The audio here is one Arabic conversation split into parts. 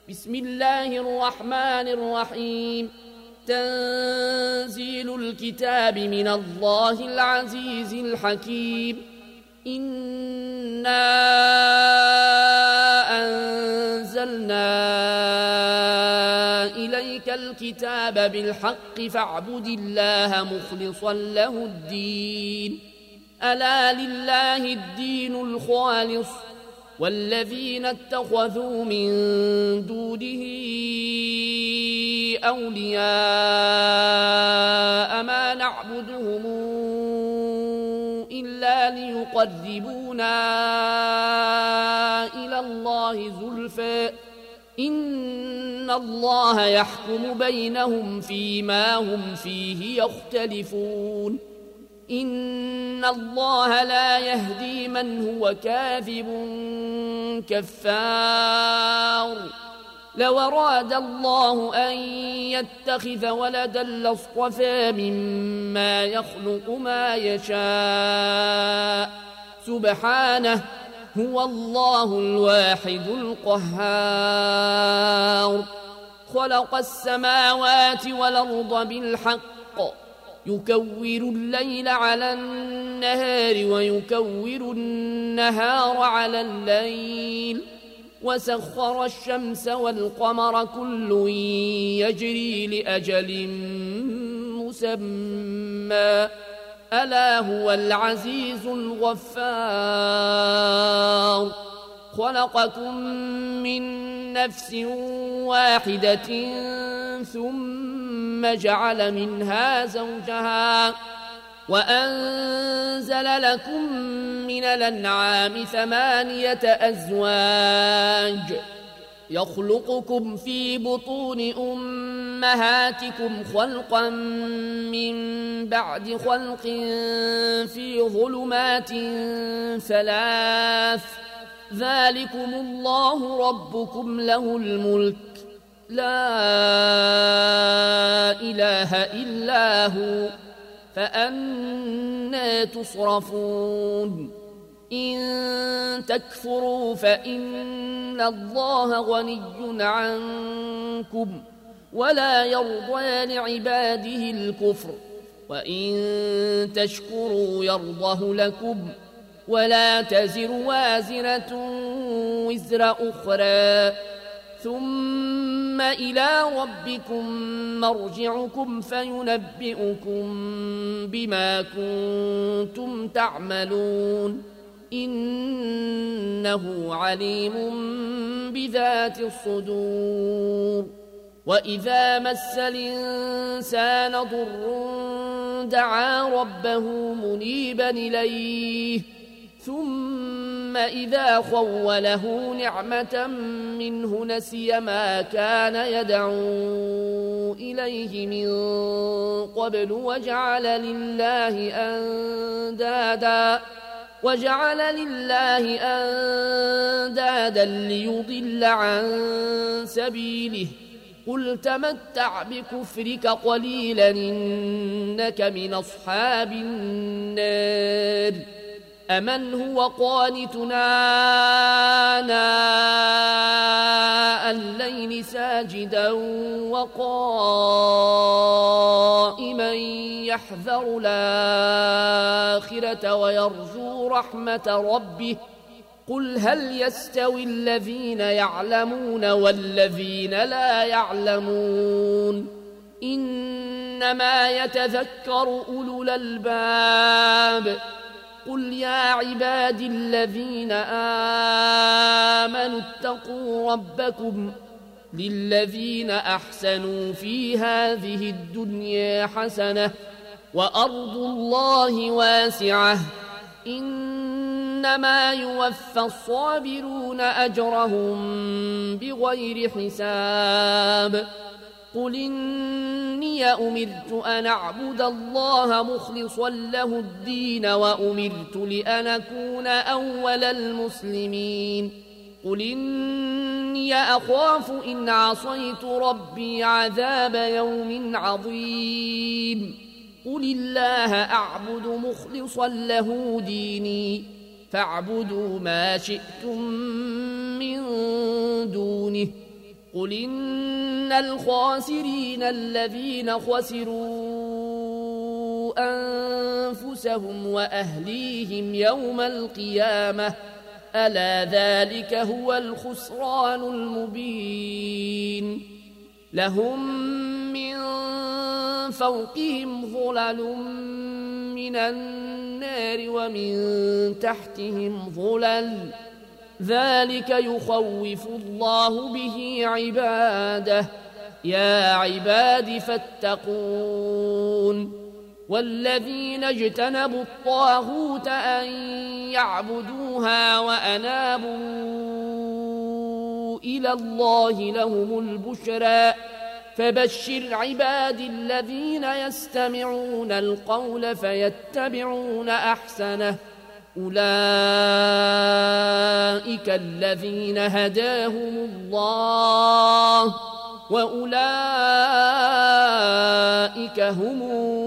بسم الله الرحمن الرحيم. تنزيل الكتاب من الله العزيز الحكيم. إنا أنزلنا إليك الكتاب بالحق فاعبد الله مخلصا له الدين. ألا لله الدين الخالص والذين اتخذوا من دونه أولياء ما نعبدهم إلا ليقربونا إلى الله زلفى إن الله يحكم بينهم فيما هم فيه يختلفون. إن الله لا يهدي من هو كاذب كفار. لو أراد الله أن يتخذ ولدا لاصطفى مما يخلق ما يشاء سبحانه هو الله الواحد القهار. خلق السماوات والأرض بالحق يكور الليل على النهار ويكور النهار على الليل وسخر الشمس والقمر كل يجري لأجل مسمى ألا هو العزيز الغفار. خلقكم من نفس واحدة ثم جعل منها زوجها وأنزل لكم من الأنعام 8 أزواج يخلقكم في بطون أمهاتكم خلقا من بعد خلق في ظلمات 3 ذلكم الله ربكم له الملك لا إله إلا هو فأنى تصرفون. إن تكفروا فإن الله غني عنكم ولا يرضى لعباده الكفر وإن تشكروا يرضه لكم ولا تزر وازرة وزر أخرى ثم إلى ربكم مرجعكم فينبئكم بما كنتم تعملون إنه عليم بذات الصدور. وإذا مس الإنسان ضر دعا ربه منيبا إليه ثم إذا خوله نعمة منه نسي ما كان يدعو إليه من قبل وجعل لله أندادا ليضل عن سبيله قل تمتع بكفرك قليلا إنك من أصحاب النار. أمن هو قانتنا آناء الليل ساجدا وقائما يحذر الآخرة ويرجو رحمة ربه قل هل يستوي الذين يعلمون والذين لا يعلمون إنما يتذكر أولو الألباب. قل يا عبادي الذين آمنوا اتقوا ربكم للذين أحسنوا في هذه الدنيا حسنة وأرض الله واسعة إنما يوفى الصابرون أجرهم بغير حساب. قل إني أمرت أن أعبد الله مخلصا له الدين وأمرت لأن أكون أول المسلمين. قل إني أخاف إن عصيت ربي عذاب يوم عظيم. قل الله أعبد مخلصا له ديني فاعبدوا ما شئتم من دونه. قل إن الخاسرين الذين خسروا أنفسهم وأهليهم يوم القيامة ألا ذلك هو الخسران المبين لهم من فوقهم ظلل من النار ومن تحتهم ظلل ذلك يخوف الله به عباده يا عباد فاتقون والذين اجتنبوا الطاغوت أن يعبدوها وأنابوا إلى الله لهم البشرى فبشر عبادي الذين يستمعون القول فيتبعون أحسنه أولئك الذين هداهم الله وأولئك هم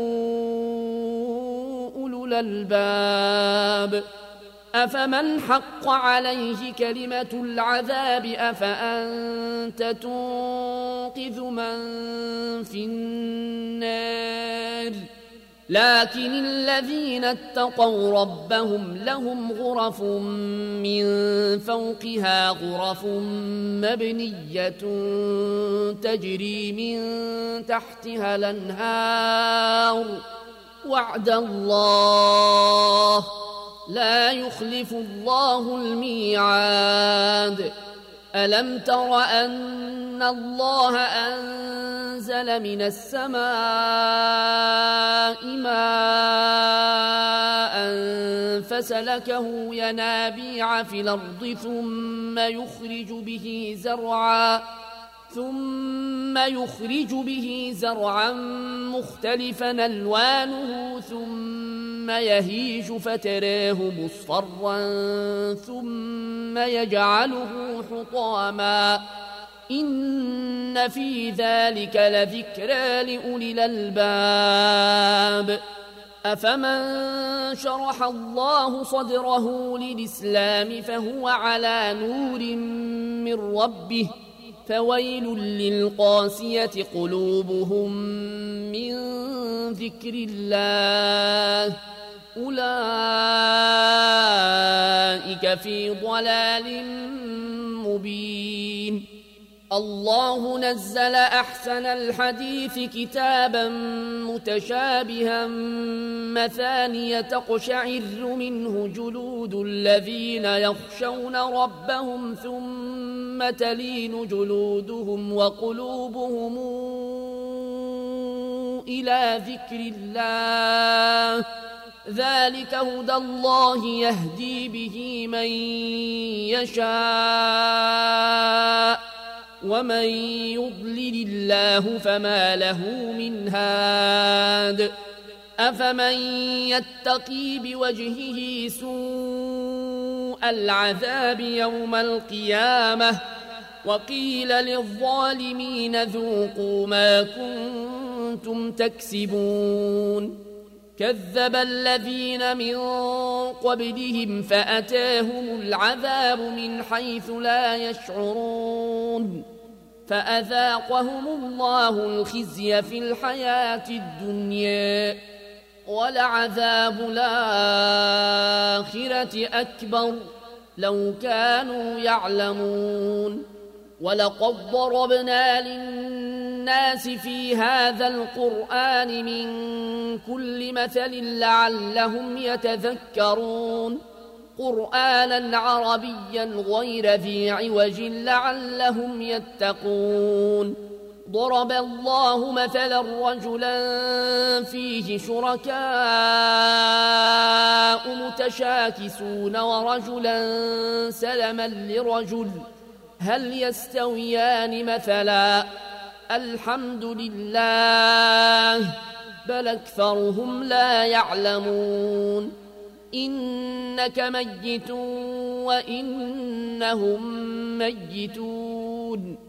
أولو الألباب أفمن حق عليه كلمة العذاب أفأنت تنقذ من في النار لكن الذين اتقوا ربهم لهم غرف من فوقها غرف مبنية تجري من تحتها الأنهار وعد الله لا يخلف الله الميعاد ألم تر أن الله أنزل من السماء ماء فسلكه ينابيع في الأرض ثم يخرج به زرعا مختلفا ألوانه ثم يهيج فتراه مصفرا ثم يجعله حطاما إن في ذلك لذكرى لأولي الألباب أفمن شرح الله صدره للإسلام فهو على نور من ربه فويل للقاسية قلوبهم من ذكر الله أولئك في ضلال مبين الله نزل أحسن الحديث كتابا متشابها مثانية تقشعر منه جلود الذين يخشون ربهم ثم تلين جلودهم وقلوبهم إلى ذكر الله ذلك هدى الله يهدي به من يشاء ومن يضلل الله فما له من هاد أفمن يتقي بوجهه سوء العذاب يوم القيامة وقيل للظالمين ذوقوا ما كنتم تكسبون كذب الذين من قبلهم فأتاهم العذاب من حيث لا يشعرون فأذاقهم الله الخزي في الحياة الدنيا ولعذاب الآخرة أكبر لو كانوا يعلمون ولقد ضربنا للناس في هذا القرآن من كل مثل لعلهم يتذكرون قرآنا عربيا غير ذي عوج لعلهم يتقون ضرب الله مثلا رجلا فيه شركاء متشاكسون ورجلا سلما لرجل هل يستويان مثلا الحمد لله بل أكثرهم لا يعلمون إنك ميت وإنهم ميتون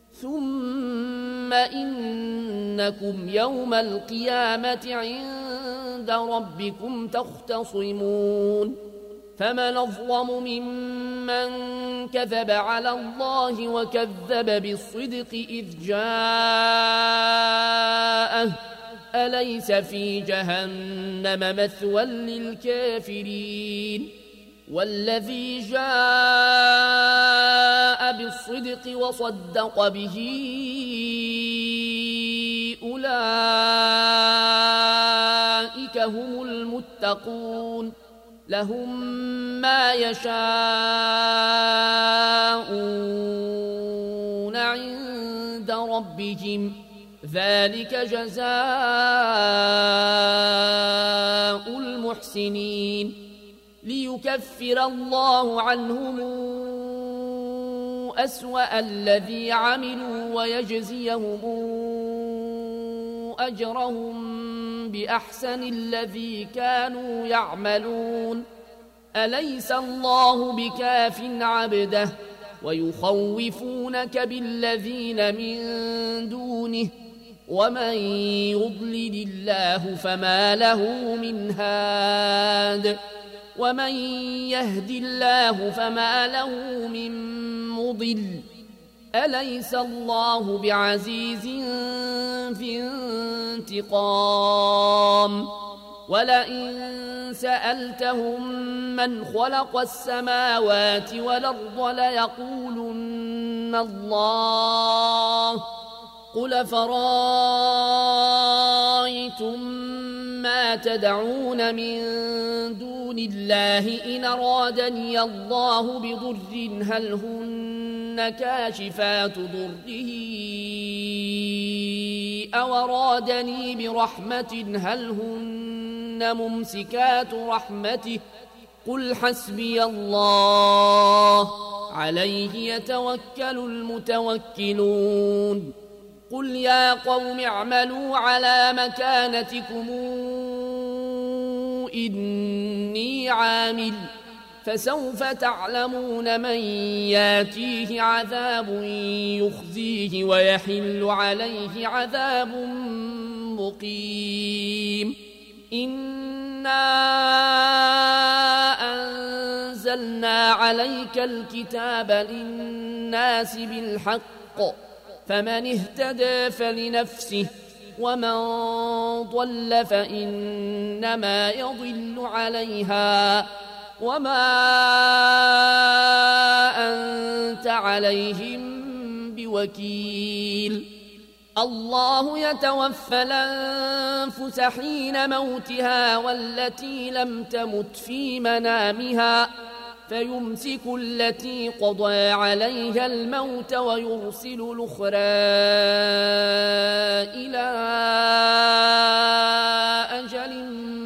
ثم إنكم يوم القيامة عند ربكم تختصمون فمن أظلم ممن كذب على الله وكذب بالصدق إذ جاءه أليس في جهنم مثوى للكافرين والذي جاء بالصدق وصدق به أولئك هم المتقون لهم ما يشاءون عند ربهم ذلك جزاء المحسنين ليكفر الله عنهم أسوأ الذي عملوا ويجزيهم أجرهم بأحسن الذي كانوا يعملون أليس الله بكاف عبده ويخوفونك بالذين من دونه ومن يضلل الله فما له من هاد ومن يهد الله فما له من مضل أليس الله بعزيز في انتقام ولئن سألتهم من خلق السماوات والأرض ليقولن الله قل فرأيتم ما تدعون من دون الله إن أرادني الله بضر هل هن كاشفات ضره أو أرادني برحمة هل هن ممسكات رحمته قل حسبي الله عليه يتوكل المتوكلون قل يا قوم اعملوا على مكانتكم إني عامل فسوف تعلمون من ياتيه عذاب يخزيه ويحل عليه عذاب مقيم إنا أنزلنا عليك الكتاب للناس بالحق فمن اهتدى فلنفسه ومن ضل فإنما يضل عليها وما أنت عليهم بوكيل الله يتوفى الأنفس حين موتها والتي لم تمت في منامها فيمسك التي قضى عليها الموت ويرسل الأخرى إلى أجل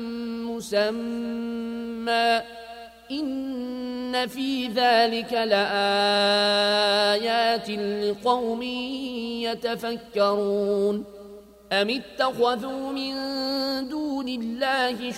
مسمى إن في ذلك لآيات لقوم يتفكرون أم اتخذوا من دون الله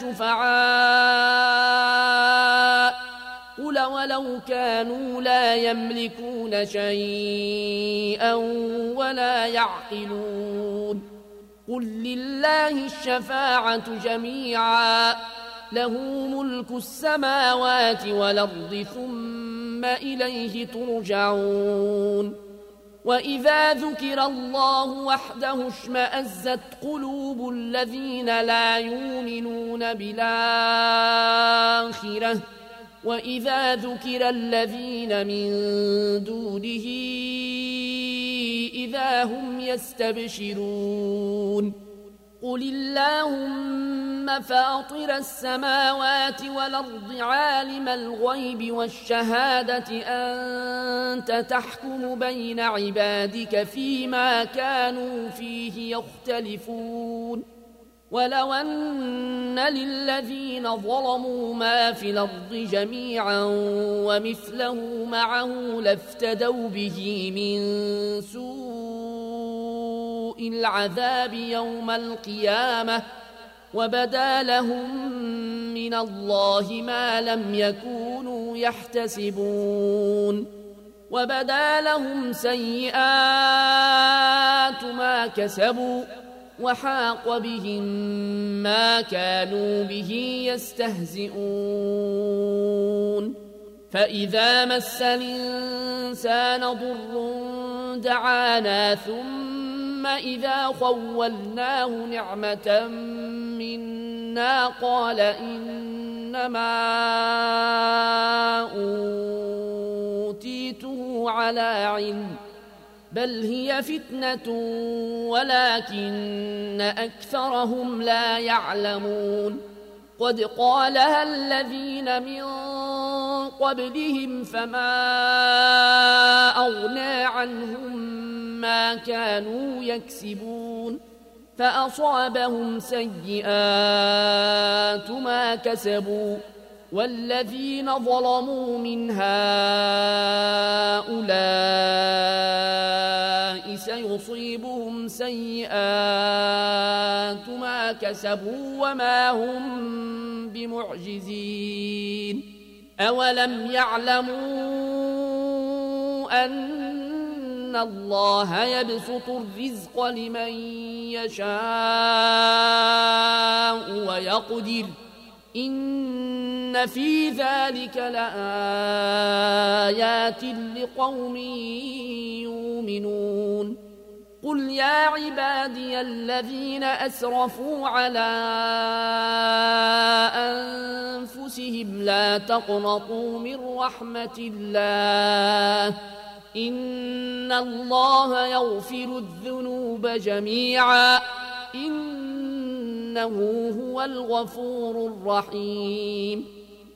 شفعاء قل ولو كانوا لا يملكون شيئا ولا يعقلون قل لله الشفاعة جميعا له ملك السماوات والأرض ثم إليه ترجعون وإذا ذكر الله وحده اشمأزت قلوب الذين لا يؤمنون بالآخرة وإذا ذكر الذين من دونه إذا هم يستبشرون قل اللهم فاطر السماوات والأرض عالم الغيب والشهادة أنت تحكم بين عبادك فيما كانوا فيه يختلفون ولو أن للذين ظلموا ما في الأرض جميعا ومثله معه لافتدوا به من سوء العذاب يوم القيامة وبدا لهم من الله ما لم يكونوا يحتسبون وبدا لهم سيئات ما كسبوا وحاق بهم ما كانوا به يستهزئون فإذا مس الإنسان ضر دعانا ثم إذا خولناه نعمة منا قال إنما أوتيته على علم بل هي فتنة ولكن أكثرهم لا يعلمون قد قالها الذين من قبلهم فما أغنى عنهم ما كانوا يكسبون فأصابهم سيئات ما كسبوا والذين ظلموا من هؤلاء سيصيبهم سيئات ما كسبوا وما هم بمعجزين أولم يعلموا أن الله يبسط الرزق لمن يشاء ويقدر إن في ذلك لآيات لقوم يؤمنون قل يا عبادي الذين أسرفوا على أنفسهم لا تقنطوا من رحمة الله إن الله يغفر الذنوب جميعا إنه هو الغفور الرحيم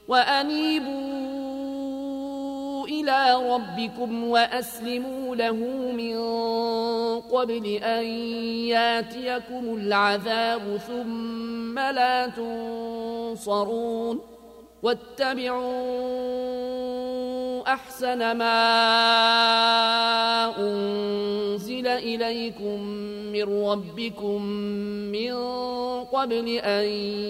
وأنيبوا إلى ربكم وأسلموا له من قبل أن ياتيكم العذاب ثم لا تنصرون واتبعوا أحسن ما أنزل إليكم من ربكم من قبل أن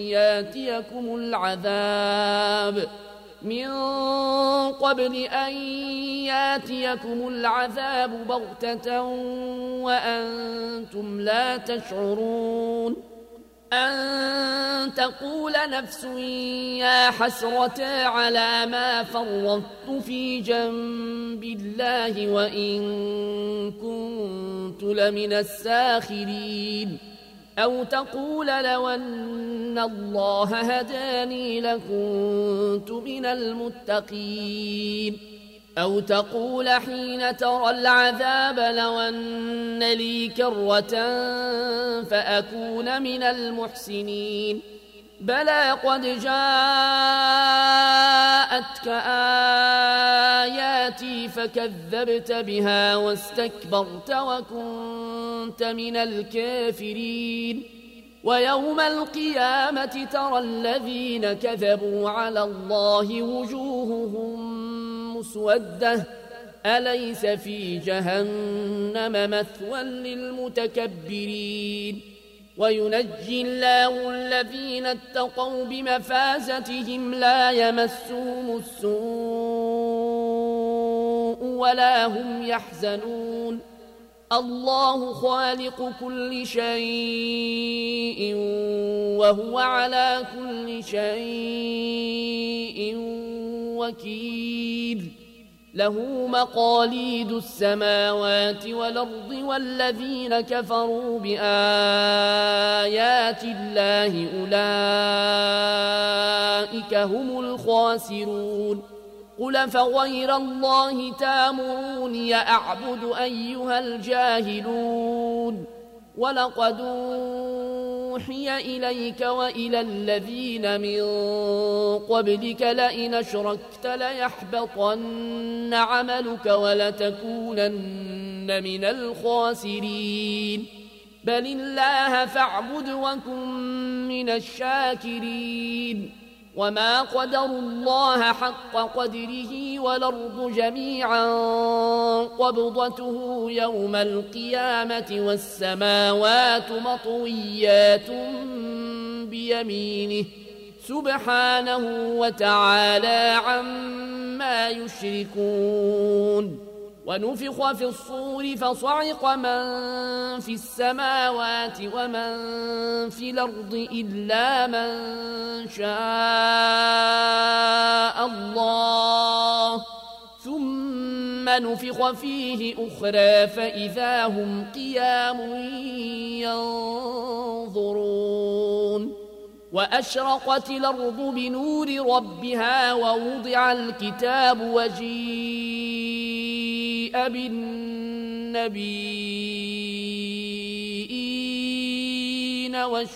ياتيكم العذاب بغتة وأنتم لا تشعرون أن تقول نفس يا حسرة على ما فرطت في جنب الله وإن كنت لمن الساخرين أو تقول لو أن الله هداني لكنت من المتقين أو تقول حين ترى العذاب لو أن لي كرة فأكون من المحسنين بلى قد جاءتك آياتي فكذبت بها واستكبرت وكنت من الكافرين ويوم القيامة ترى الذين كذبوا على الله وجوههم مسودة أليس في جهنم مثوى للمتكبرين وينجي الله الذين اتقوا بمفازتهم لا يمسهم السوء ولا هم يحزنون الله خالق كل شيء وهو على كل شيء وكيل له مقاليد السماوات والأرض والذين كفروا بآيات الله أولئك هم الخاسرون قل فغير الله تامروني أعبد أيها الجاهلون ولقد أوحي إليك وإلى الذين من قبلك لئن أشركت ليحبطن عملك ولتكونن من الخاسرين بل الله فاعبد وكن من الشاكرين وما قدروا الله حق قدره والأرض جميعا قبضته يوم القيامة والسماوات مطويات بيمينه سبحانه وتعالى عما يشركون ونفخ في الصور فصعق من في السماوات ومن في الأرض إلا من شاء الله ثم نفخ فيه أخرى فإذا هم قيام ينظرون وأشرقت الأرض بنور ربها ووضع الكتاب وجيء بالنبيين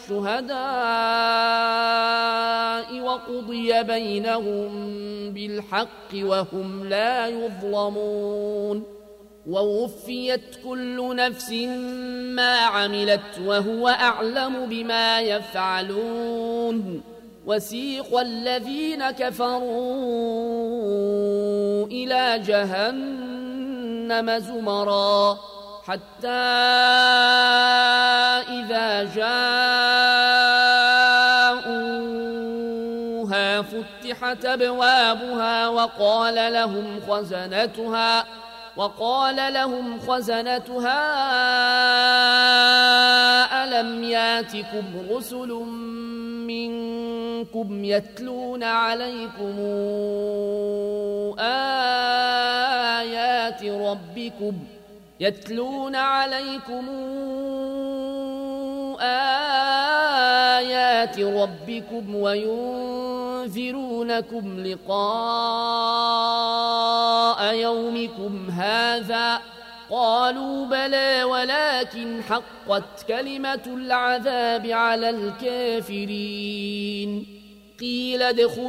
والشهداء وقضي بينهم بالحق وهم لا يظلمون ووفيت كل نفس ما عملت وهو أعلم بما يفعلون وسيق الذين كفروا إلى جهنم زمرا حتى إذا جاءوها فتحت أبوابها وقال لهم خزنتها ألم ياتكم رسل منكم يتلون عليكم آيات ربكم وينذرونكم لقاء يومكم هذا قالوا بلى ولكن حقت كلمة العذاب على الكافرين قيل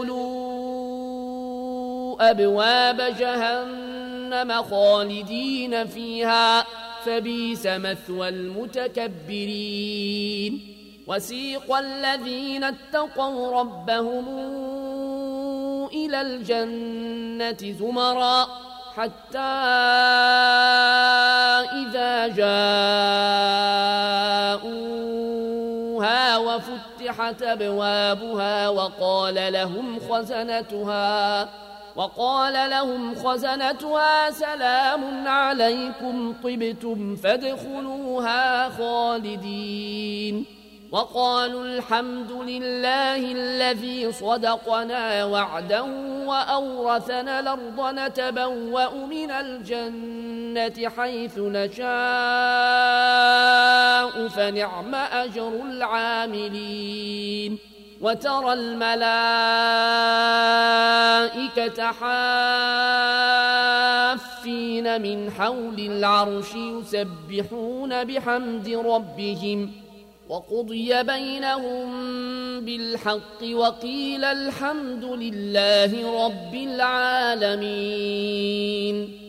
ادخلوا أبواب جهنم خالدين فيها فبئس مثوى المتكبرين وسيق الذين اتقوا ربهم إلى الجنة زمرا حتى إذا جاءوها وفتحت أبوابها وقال لهم خزنتها سلام عليكم طبتم فادخلوها خالدين وقالوا الحمد لله الذي صدقنا وعده وأورثنا الأرض نتبوأ من الجنة حيث نشاء فنعم أجر العاملين وترى الملائكة حافين من حول العرش يسبحون بحمد ربهم وقضي بينهم بالحق وقيل الحمد لله رب العالمين